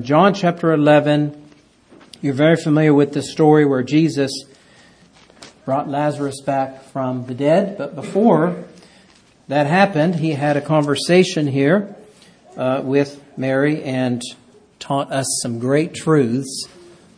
John chapter 11. You're very familiar with the story where Jesus brought Lazarus back from the dead. But before that happened, he had a conversation here with Mary and taught us some great truths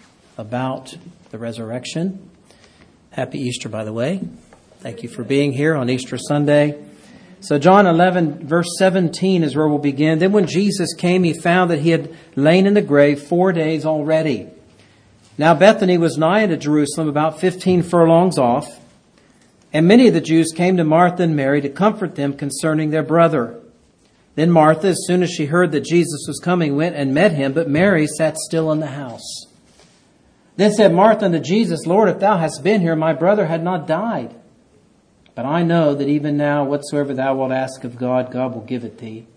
about the resurrection. Happy Easter, by the way. Thank you for being here on Easter Sunday. So John 11, verse 17 is where we'll begin. Then when Jesus came, he found that he had lain in the grave 4 days already. Now Bethany was nigh unto Jerusalem, about 15 furlongs off. And many of the Jews came to Martha and Mary to comfort them concerning their brother. Then Martha, as soon as she heard that Jesus was coming, went and met him, but Mary sat still in the house. Then said Martha unto Jesus, Lord, if thou hadst been here, my brother had not died. But I know that even now, whatsoever thou wilt ask of God, God will give it thee.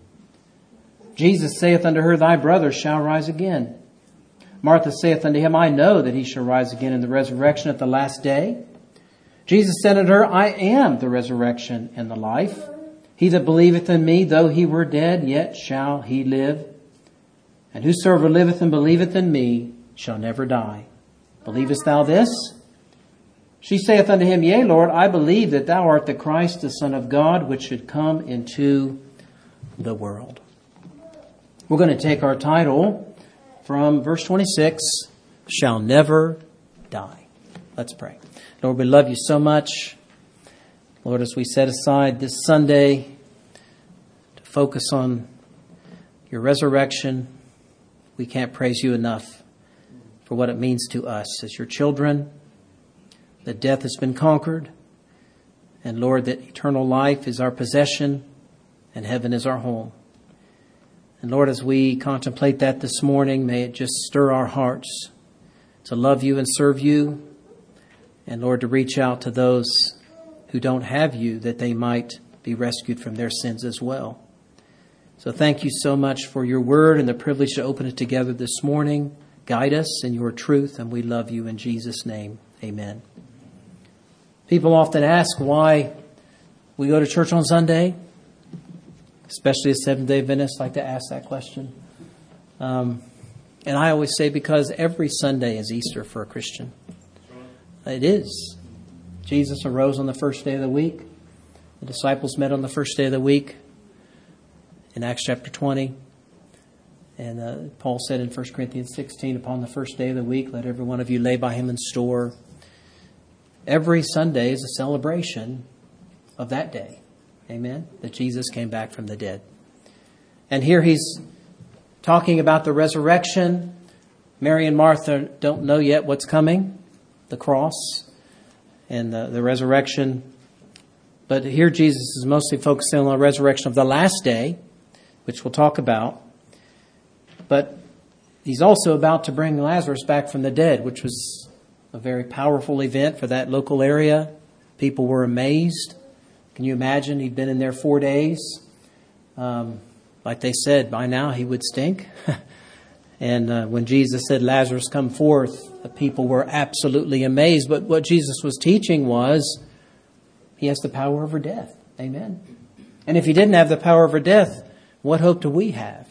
Jesus saith unto her, Thy brother shall rise again. Martha saith unto him, I know that he shall rise again in the resurrection at the last day. Jesus said unto her, I am the resurrection and the life. He that believeth in me, though he were dead, yet shall he live. And whosoever liveth and believeth in me shall never die. Believest thou this? She saith unto him, Yea, Lord, I believe that thou art the Christ, the Son of God, which should come into the world. We're going to take our title from verse 26, Shall Never Die. Let's pray. Lord, we love you so much. Lord, as we set aside this Sunday to focus on your resurrection, we can't praise you enough for what it means to us as your children, that death has been conquered, and Lord, that eternal life is our possession and heaven is our home. And Lord, as we contemplate that this morning, may it just stir our hearts to love you and serve you, and Lord, to reach out to those who don't have you, that they might be rescued from their sins as well. So thank you so much for your word and the privilege to open it together this morning. Guide us in your truth, and we love you in Jesus' name. Amen. People often ask why we go to church on Sunday, especially as Seventh-day Adventists like to ask that question. And I always say because every Sunday is Easter for a Christian. It is. Jesus arose on the first day of the week. The disciples met on the first day of the week in Acts chapter 20. And Paul said in 1 Corinthians 16, upon the first day of the week, let every one of you lay by him in store. Every Sunday is a celebration of that day. Amen? That Jesus came back from the dead. And here he's talking about the resurrection. Mary and Martha don't know yet what's coming, the cross and the resurrection. But here Jesus is mostly focusing on the resurrection of the last day, which we'll talk about. But he's also about to bring Lazarus back from the dead, which was a very powerful event for that local area. People were amazed. Can you imagine? He'd been in there 4 days. Like they said, by now he would stink. And when Jesus said, Lazarus, come forth, the people were absolutely amazed. But what Jesus was teaching was, he has the power over death. Amen. And if he didn't have the power over death, what hope do we have?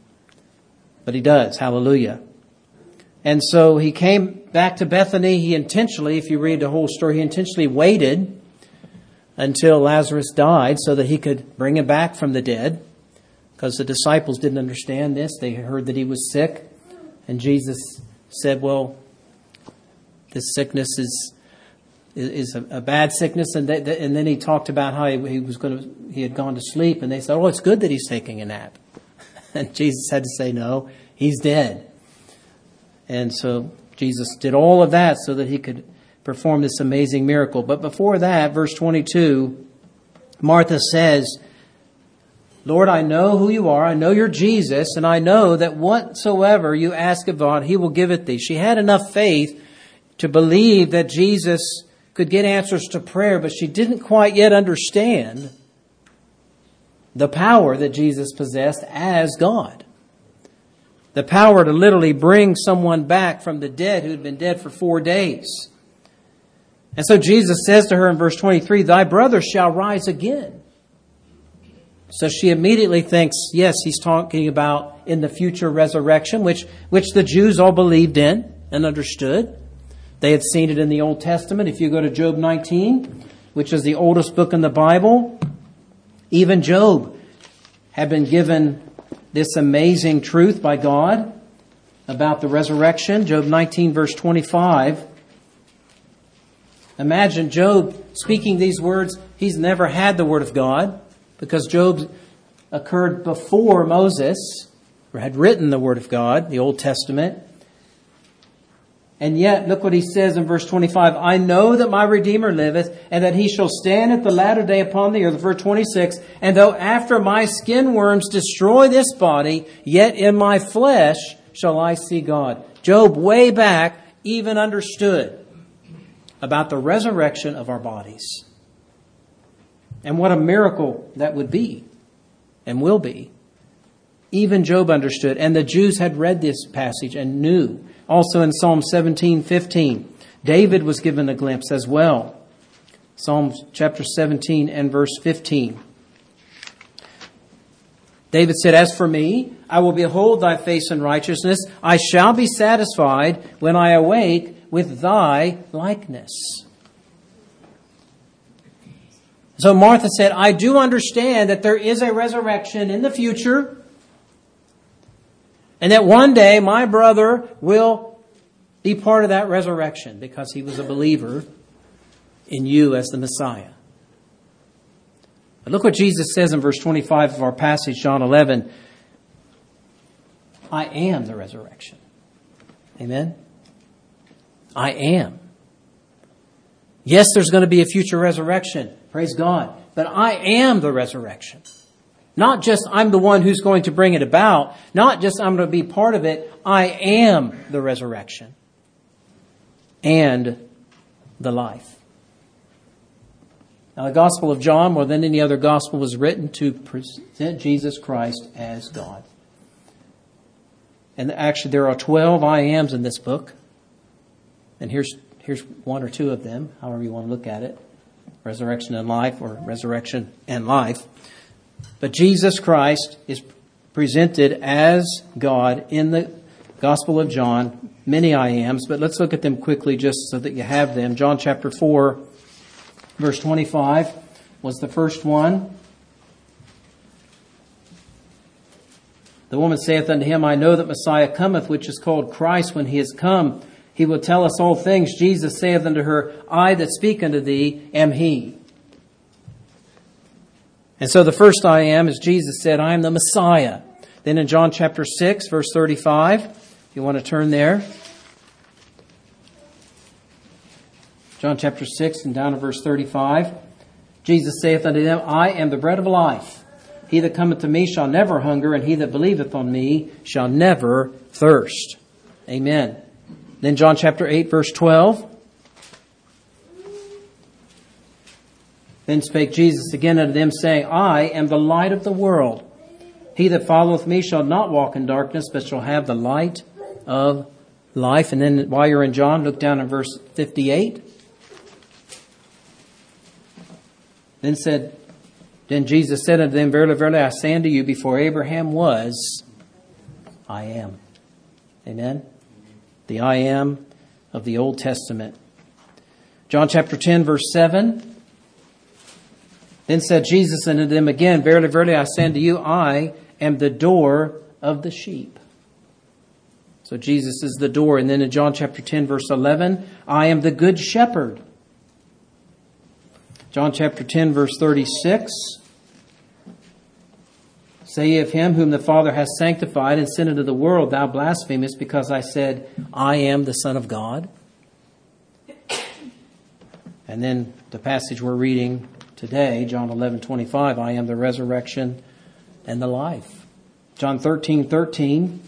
But he does. Hallelujah. And so he came back to Bethany. He intentionally, if you read the whole story, he intentionally waited until Lazarus died so that he could bring him back from the dead. Because the disciples didn't understand this. They heard that he was sick. And Jesus said, well, this sickness is a bad sickness. And then he talked about how he had gone to sleep. And they said, oh, it's good that he's taking a nap. And Jesus had to say, no, he's dead. And so Jesus did all of that so that he could perform this amazing miracle. But before that, verse 22, Martha says, Lord, I know who you are. I know you're Jesus. And I know that whatsoever you ask of God, he will give it thee. She had enough faith to believe that Jesus could get answers to prayer, but she didn't quite yet understand the power that Jesus possessed as God. The power to literally bring someone back from the dead who had been dead for 4 days. And so Jesus says to her in verse 23, thy brother shall rise again. So she immediately thinks, yes, he's talking about in the future resurrection, which the Jews all believed in and understood. They had seen it in the Old Testament. If you go to Job 19, which is the oldest book in the Bible, even Job had been given this amazing truth by God about the resurrection. Job 19, verse 25. Imagine Job speaking these words. He's never had the Word of God because Job occurred before Moses, or had written the Word of God, the Old Testament. And yet, look what he says in verse 25. I know that my Redeemer liveth, and that he shall stand at the latter day upon the earth. Verse 26. And though after my skin worms destroy this body, yet in my flesh shall I see God. Job, way back, even understood about the resurrection of our bodies. And what a miracle that would be and will be. Even Job understood. And the Jews had read this passage and knew. Also in Psalm 17:15, David was given a glimpse as well. Psalm chapter 17 and verse 15. David said, as for me, I will behold thy face in righteousness. I shall be satisfied when I awake with thy likeness. So Martha said, I do understand that there is a resurrection in the future, and that one day my brother will be part of that resurrection because he was a believer in you as the Messiah. But look what Jesus says in verse 25 of our passage, John 11. I am the resurrection. Amen? I am. Yes, there's going to be a future resurrection. Praise God. But I am the resurrection. Not just I'm the one who's going to bring it about. Not just I'm going to be part of it. I am the resurrection and the life. Now, the Gospel of John, more than any other gospel, was written to present Jesus Christ as God. And actually, there are 12 I ams in this book. And here's one or two of them, however you want to look at it. Resurrection and life, or resurrection and life. But Jesus Christ is presented as God in the Gospel of John. Many I ams, but let's look at them quickly just so that you have them. John chapter 4, verse 25 was the first one. The woman saith unto him, I know that Messiah cometh, which is called Christ. When he is come, he will tell us all things. Jesus saith unto her, I that speak unto thee am he. And so the first I am is Jesus said, I am the Messiah. Then in John chapter 6, verse 35, if you want to turn there. John chapter 6 and down to verse 35. Jesus saith unto them, I am the bread of life. He that cometh to me shall never hunger, and he that believeth on me shall never thirst. Amen. Then John chapter 8, verse 12. Then spake Jesus again unto them, saying, I am the light of the world. He that followeth me shall not walk in darkness, but shall have the light of life. And then while you're in John, look down at verse 58. Then Jesus said unto them, Verily, verily, I say unto you, before Abraham was, I am. Amen? The I am of the Old Testament. John chapter 10, verse 7. Then said Jesus unto them again, Verily, verily, I say unto you, I am the door of the sheep. So Jesus is the door. And then in John chapter 10, verse 11, I am the good shepherd. John chapter 10, verse 36. Say ye of him whom the Father hath sanctified and sent into the world, thou blasphemest, because I said, I am the Son of God. And then the passage we're reading today, John 11:25, I am the resurrection and the life. John 13:13.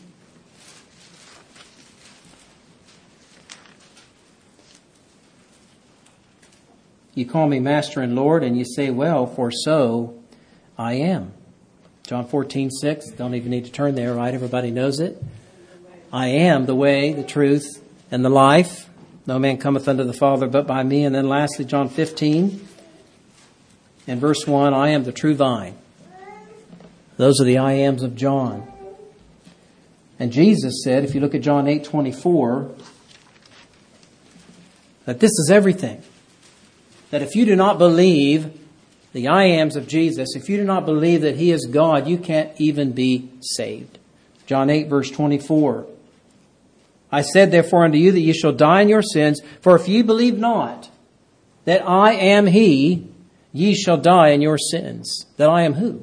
You call me Master and Lord, and you say, well, for so I am. John 14:6. Don't even need to turn there, right? Everybody knows it. I am the way, the truth, and the life. No man cometh unto the Father but by me. And then lastly, John 15 and verse 1, I am the true vine. Those are the I ams of John. And Jesus said, if you look at John 8:24, that this is everything. That if you do not believe the I ams of Jesus, if you do not believe that He is God, you can't even be saved. John 8, verse 24. I said therefore unto you that ye shall die in your sins, for if ye believe not that I am He, ye shall die in your sins. That I am who?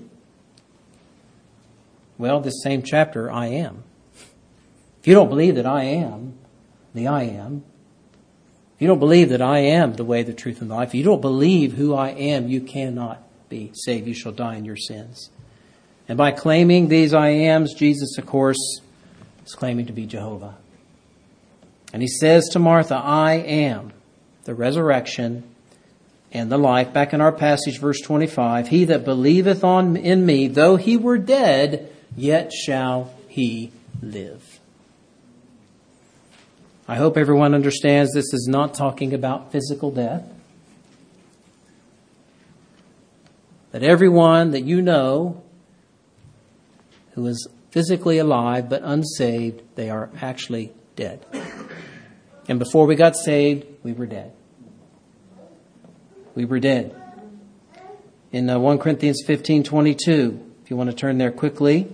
Well, this same chapter, I am. If you don't believe that I am the I am, if you don't believe that I am the way, the truth, and the life, if you don't believe who I am, you cannot be saved. You shall die in your sins. And by claiming these I ams, Jesus, of course, is claiming to be Jehovah. And He says to Martha, I am the resurrection and the life. Back in our passage, verse 25, he that believeth in me, though he were dead, yet shall he live. I hope everyone understands this is not talking about physical death. That everyone that you know who is physically alive but unsaved, they are actually dead. And before we got saved, we were dead. We were dead. In 1 Corinthians 15:22, if you want to turn there quickly,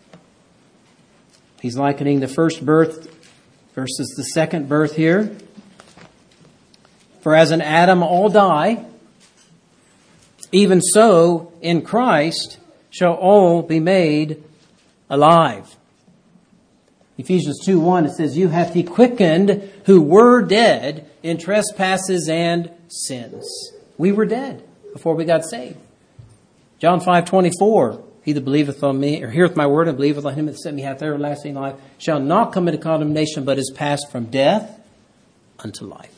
he's likening the first birth versus the second birth here. For as in Adam all die, even so in Christ shall all be made alive. Ephesians 2:1, it says, you hath He quickened who were dead in trespasses and sins. We were dead before we got saved. John 5:24, he that believeth on me, or heareth my word and believeth on Him that sent me hath everlasting life, shall not come into condemnation, but is passed from death unto life.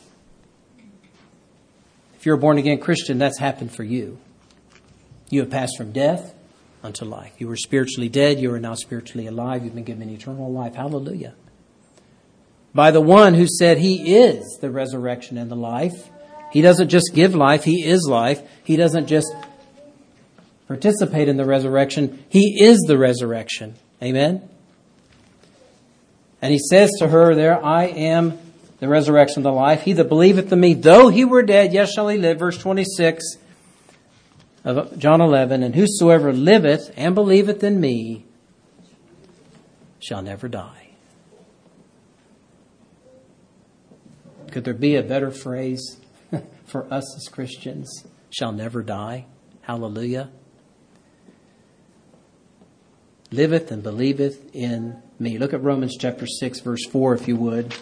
If you're a born-again Christian, that's happened for you. You have passed from death unto life. You were spiritually dead. You are now spiritually alive. You've been given eternal life. Hallelujah. By the one who said He is the resurrection and the life. He doesn't just give life. He is life. He doesn't just participate in the resurrection. He is the resurrection. Amen. And He says to her there, I am the resurrection and the life. He that believeth in me, though he were dead, yet shall he live. Verse 26 of John 11, and whosoever liveth and believeth in me shall never die. Could there be a better phrase for us as Christians? Shall never die. Hallelujah. Liveth and believeth in me. Look at Romans chapter 6, verse 4, if you would.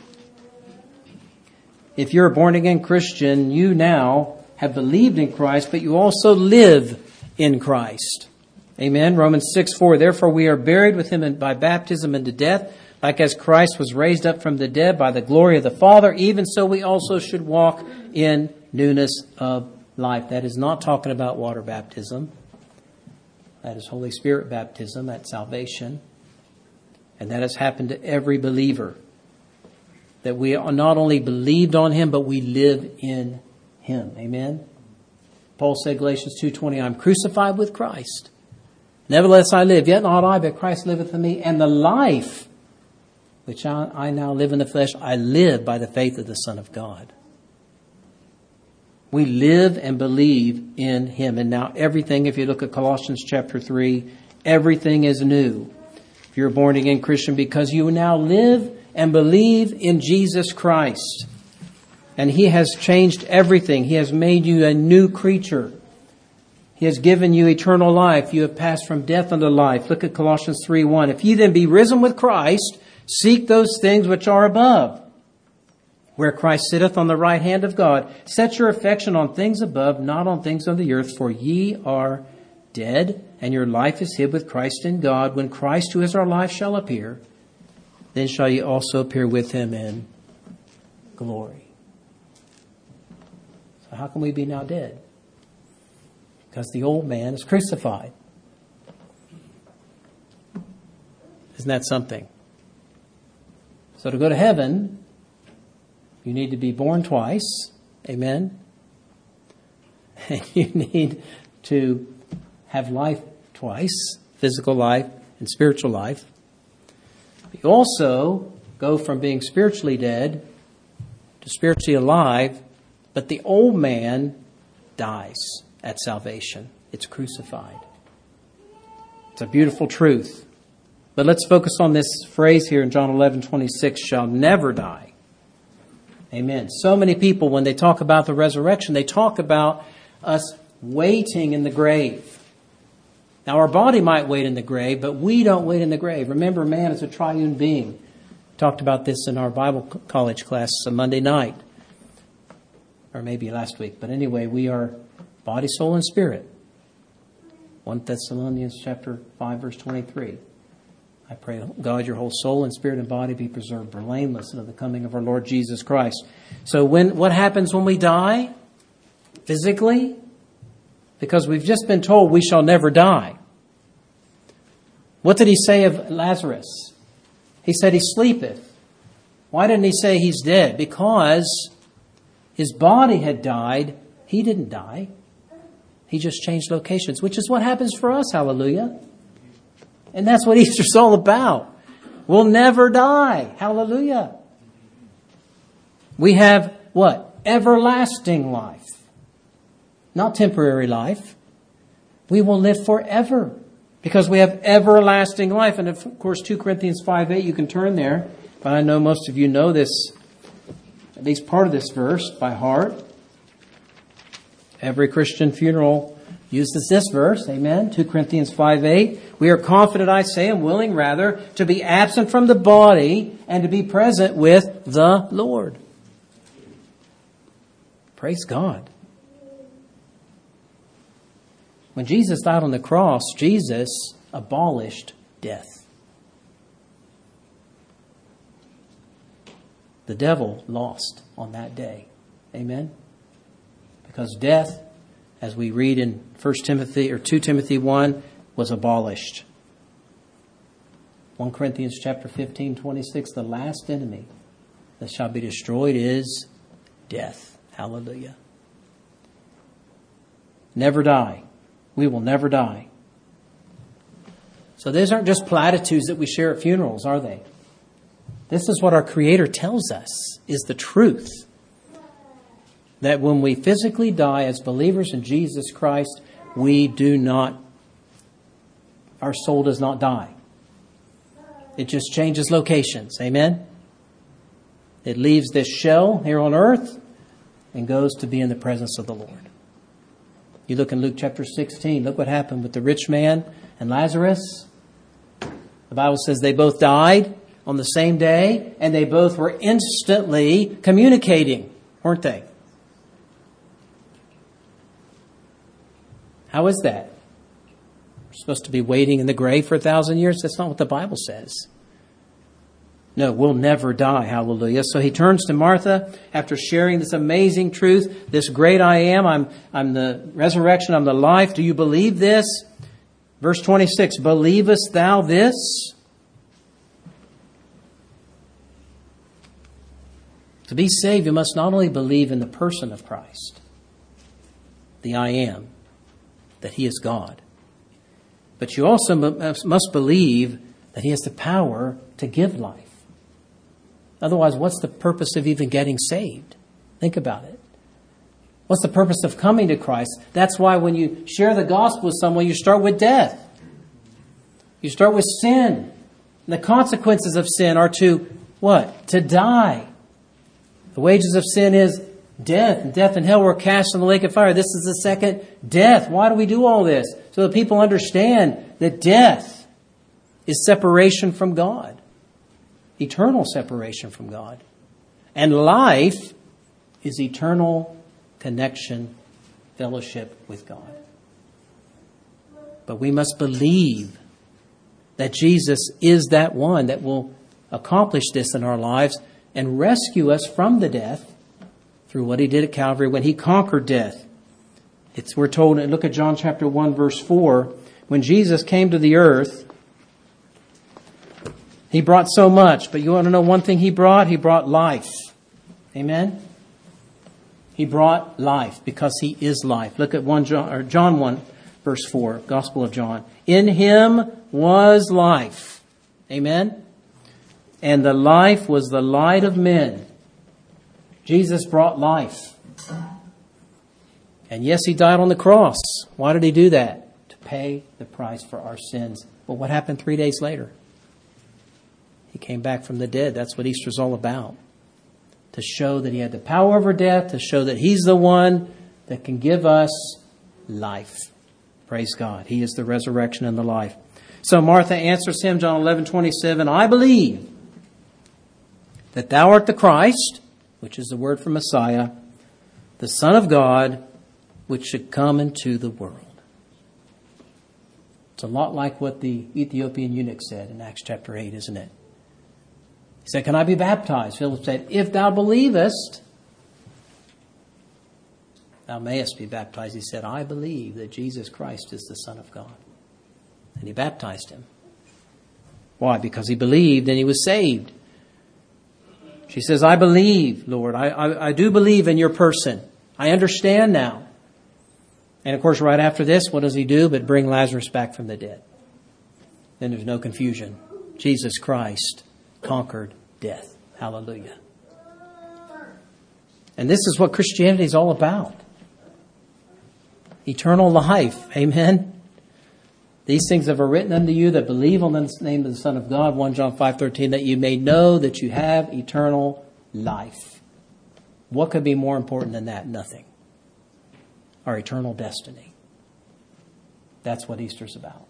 If you're a born-again Christian, you now have believed in Christ, but you also live in Christ. Amen. Romans 6:4. Therefore we are buried with Him by baptism into death, like as Christ was raised up from the dead by the glory of the Father, even so we also should walk in newness of life. That is not talking about water baptism. That is Holy Spirit baptism, that's salvation. And that has happened to every believer. That we not only believed on Him, but we live in Him. Amen. Paul said, Galatians 2:20, I'm crucified with Christ. Nevertheless I live, yet not I, but Christ liveth in me. And the life which I now live in the flesh, I live by the faith of the Son of God. We live and believe in Him. And now everything, if you look at Colossians chapter 3, everything is new. If you're a born-again Christian, because you now live and believe in Jesus Christ. And He has changed everything. He has made you a new creature. He has given you eternal life. You have passed from death unto life. Look at Colossians 3:1. If ye then be risen with Christ, seek those things which are above, where Christ sitteth on the right hand of God. Set your affection on things above, not on things on the earth, for ye are dead, and your life is hid with Christ in God. When Christ, who is our life, shall appear, then shall ye also appear with Him in glory. So how can we be now dead? Because the old man is crucified. Isn't that something? So to go to heaven, you need to be born twice. Amen. And you need to have life twice, physical life and spiritual life. You also go from being spiritually dead to spiritually alive, but the old man dies at salvation. It's crucified. It's a beautiful truth. But let's focus on this phrase here in John 11:26, shall never die. Amen. So many people, when they talk about the resurrection, they talk about us waiting in the grave. Now, our body might wait in the grave, but we don't wait in the grave. Remember, man is a triune being. We talked about this in our Bible college class on Monday night, or maybe last week. But anyway, we are body, soul, and spirit. 1 Thessalonians chapter 5, verse 23. I pray, God, your whole soul and spirit and body be preserved blameless until the coming of our Lord Jesus Christ. So what happens when we die? Physically? Because we've just been told we shall never die. What did he say of Lazarus? He said he sleepeth. Why didn't he say he's dead? Because his body had died. He didn't die. He just changed locations, which is what happens for us, hallelujah. And that's what Easter's all about. We'll never die, hallelujah. We have what? Everlasting life. Not temporary life. We will live forever because we have everlasting life. And of course, 2 Corinthians 5:8, you can turn there. But I know most of you know this, at least part of this verse by heart. Every Christian funeral uses this verse. Amen. 2 Corinthians 5:8. We are confident, I say, and willing rather, to be absent from the body and to be present with the Lord. Praise God. When Jesus died on the cross, Jesus abolished death. The devil lost on that day. Amen? Because death, as we read in 1 Timothy or 2 Timothy 1, was abolished. 1 Corinthians chapter 15:26, the last enemy that shall be destroyed is death. Hallelujah. Never die. We will never die. So these aren't just platitudes that we share at funerals, are they? This is what our Creator tells us is the truth. That when we physically die as believers in Jesus Christ, our soul does not die. It just changes locations. Amen? It leaves this shell here on earth and goes to be in the presence of the Lord. You look in Luke chapter 16, look what happened with the rich man and Lazarus. The Bible says they both died on the same day, and they both were instantly communicating, weren't they? How is that? We're supposed to be waiting in the grave for 1,000 years? That's not what the Bible says. No, we'll never die. Hallelujah. So he turns to Martha after sharing this amazing truth. This great I am. I'm the resurrection. I'm the life. Do you believe this? Verse 26, believest thou this? To be saved, you must not only believe in the person of Christ, the I am, that he is God, but you also must believe that he has the power to give life. Otherwise, what's the purpose of even getting saved? Think about it. What's the purpose of coming to Christ? That's why when you share the gospel with someone, you start with death. You start with sin. And the consequences of sin are to what? To die. The wages of sin is death. And death and hell were cast in the lake of fire. This is the second death. Why do we do all this? So that people understand that death is separation from God. Eternal separation from God. And life is eternal connection, fellowship with God. But we must believe that Jesus is that one that will accomplish this in our lives and rescue us from the death through what he did at Calvary when he conquered death. We're told, look at John chapter 1, verse 4. When Jesus came to the earth, he brought so much, but you want to know one thing he brought? He brought life. Amen? He brought life because he is life. Look at John 1, verse 4, Gospel of John. In him was life. Amen? And the life was the light of men. Jesus brought life. And yes, he died on the cross. Why did he do that? To pay the price for our sins. But what happened 3 days later? He came back from the dead. That's what Easter's all about. To show that he had the power over death, to show that he's the one that can give us life. Praise God. He is the resurrection and the life. So Martha answers him, John 11:27, I believe that thou art the Christ, which is the word for Messiah, the Son of God, which should come into the world. It's a lot like what the Ethiopian eunuch said in Acts chapter 8, isn't it? He said, can I be baptized? Philip said, if thou believest, thou mayest be baptized. He said, I believe that Jesus Christ is the Son of God. And he baptized him. Why? Because he believed and he was saved. She says, I believe, Lord. I do believe in your person. I understand now. And of course, right after this, what does he do but bring Lazarus back from the dead? Then there's no confusion. Jesus Christ conquered death. Hallelujah. And this is what Christianity is all about. Eternal life. Amen. These things have I written unto you that believe on the name of the Son of God, 1 John 5:13, that you may know that you have eternal life. What could be more important than that? Nothing. Our eternal destiny. That's what Easter's about.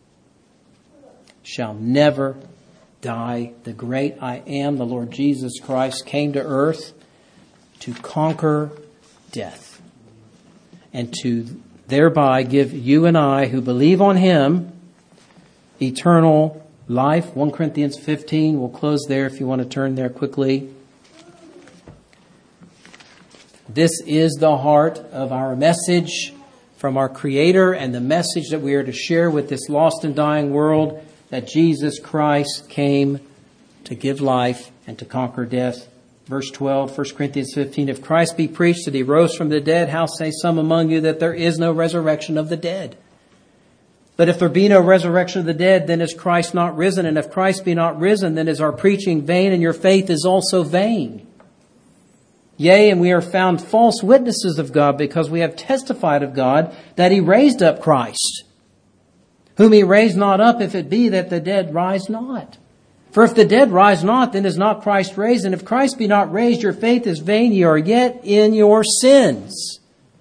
Shall never die. The great I am, the Lord Jesus Christ, came to earth to conquer death and to thereby give you and I who believe on him eternal life. 1 Corinthians 15. We'll close there if you want to turn there quickly. This is the heart of our message from our Creator and the message that we are to share with this lost and dying world, that Jesus Christ came to give life and to conquer death. Verse 12, 1 Corinthians 15, if Christ be preached that he rose from the dead, how say some among you that there is no resurrection of the dead? But if there be no resurrection of the dead, then is Christ not risen? And if Christ be not risen, then is our preaching vain, and your faith is also vain. Yea, and we are found false witnesses of God, because we have testified of God that he raised up Christ, whom he raised not up, if it be that the dead rise not. For if the dead rise not, then is not Christ raised. And if Christ be not raised, your faith is vain. Ye are yet in your sins.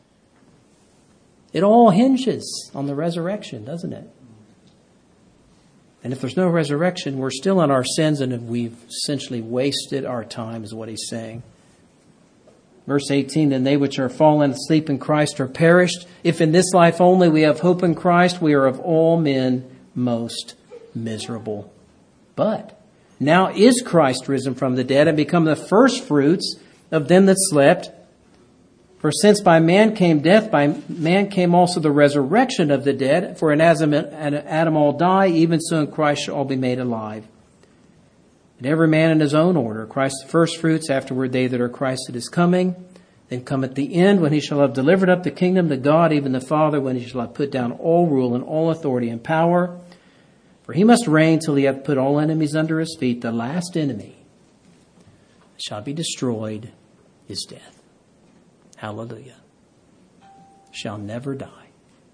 It all hinges on the resurrection, doesn't it? And if there's no resurrection, we're still in our sins, and we've essentially wasted our time, is what he's saying. Verse 18, then they which are fallen asleep in Christ are perished. If in this life only we have hope in Christ, we are of all men most miserable. But now is Christ risen from the dead and become the first fruits of them that slept. For since by man came death, by man came also the resurrection of the dead. For in Adam all die, even so in Christ shall all be made alive. And every man in his own order. Christ the first fruits, afterward they that are Christ that is coming. Then cometh the end, when he shall have delivered up the kingdom to God, even the Father, when he shall have put down all rule and all authority and power. For he must reign till he hath put all enemies under his feet. The last enemy that shall be destroyed is death. Hallelujah. Shall never die.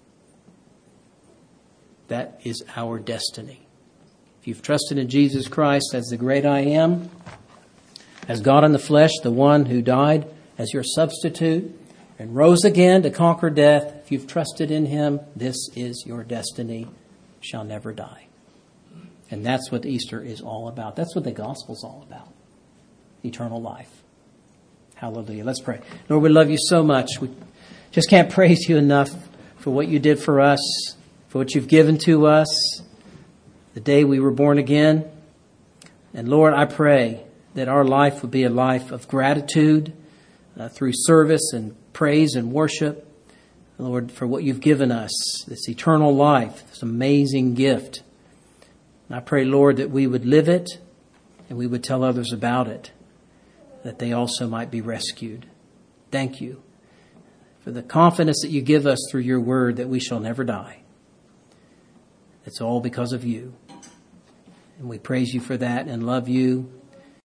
That is our destiny. If you've trusted in Jesus Christ as the great I am, as God in the flesh, the one who died as your substitute and rose again to conquer death, if you've trusted in him, this is your destiny. Shall never die. And that's what Easter is all about. That's what the gospel's all about. Eternal life. Hallelujah. Let's pray. Lord, we love you so much. We just can't praise you enough for what you did for us, for what you've given to us the day we were born again. And Lord, I pray that our life would be a life of gratitude through service and praise and worship. Lord, for what you've given us, this eternal life, this amazing gift. And I pray, Lord, that we would live it and we would tell others about it, that they also might be rescued. Thank you for the confidence that you give us through your word that we shall never die. It's all because of you. And we praise you for that and love you